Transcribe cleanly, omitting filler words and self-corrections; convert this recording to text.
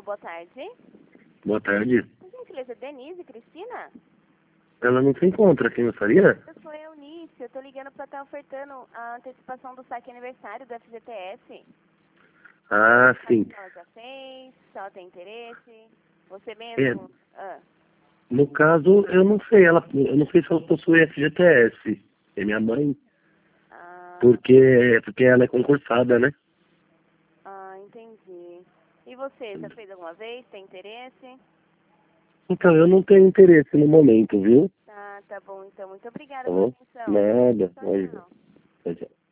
boa tarde. Boa tarde. Por gentileza, Denise, Cristina? Ela não se encontra, quem gostaria? Eu sou a Eunice, eu tô ligando pra estar ofertando a antecipação do saque aniversário do FGTS. Ah, sim. Ela já fez, se ela tem interesse. Você É, mesmo? no caso, eu não sei, eu não sei se ela possui FGTS. É minha mãe, Ah, porque ela é concursada, né? entendi. E você, já fez alguma vez? Tem interesse? Então, eu não tenho interesse no momento, viu? Tá bom, então. Muito obrigada Tá pela bom? atenção. Nada. Tchau, Oi, tchau. tchau, tchau.